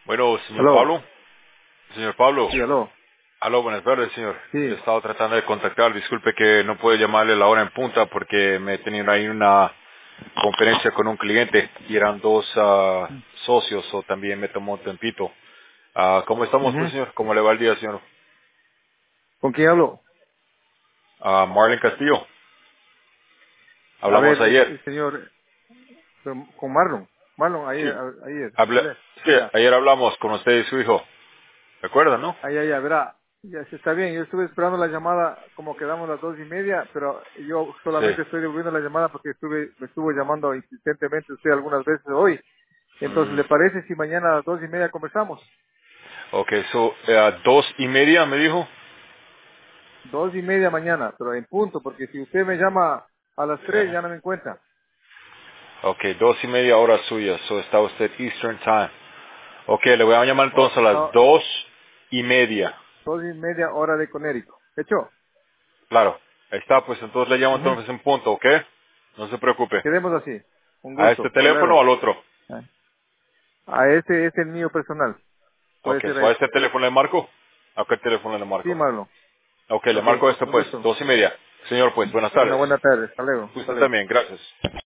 Bueno, señor Aló. Pablo. Señor Pablo. Sí, aló. Aló, buenas tardes, señor. Le he Sí. estado tratando de contactar. Disculpe que no puedo llamarle a la hora en punta porque me he tenido ahí una conferencia con un cliente y eran dos socios o también me tomó un tempito. ¿Cómo estamos, pues, Ujú. señor? ¿Cómo le va el día, señor? ¿Con quién hablo? Marlon Castillo. A ver, Hablamos ayer. señor, con Marlon. Marlon, Sí. ayer. Hablé. Hablé. Sí, Ya. ayer hablamos con usted y su hijo. ¿Recuerda, no? Ya, verá. Ya sí, está bien. Yo estuve esperando la llamada como quedamos las 2:30, pero yo Sí. solamente estoy devolviendo la llamada porque me estuvo llamando insistentemente usted algunas veces hoy. Entonces, Mm. ¿le parece si mañana a las 2:30 conversamos? Ok, so, 2:30 me dijo. 2:30 mañana, pero en punto, porque si usted me llama a las 3 Sí. ya no me encuentra. Ok, 2:30 hora suya, so está usted Eastern Time. Ok, le voy a llamar entonces a las No, 2:30. 2:30 hora de Conérico. ¿Hecho? Claro, ahí está, pues entonces le llamo Ujú. entonces en punto, ¿ok? No se preocupe. Quedemos así. Un ¿A este gusto. Hasta teléfono o luego. al otro? A este es el mío personal. Puede Ok, ser so a a este. este teléfono le marco. ¿A qué teléfono le Sí, marco? Marlon. Ok, le Ok. marco este Un pues, gusto. 2:30. Señor, pues, buenas Una tardes. buena tarde. Hasta luego. Hasta Usted luego. también, gracias.